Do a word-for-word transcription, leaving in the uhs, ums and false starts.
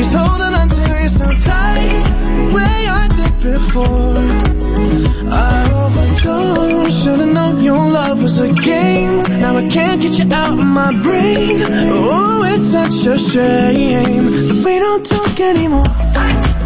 She's holding on to you so tight, the way I did before. I overdosed. Should've known your love was a game. Now I can't get you out of my brain. Oh, it's such a shame that we don't talk anymore.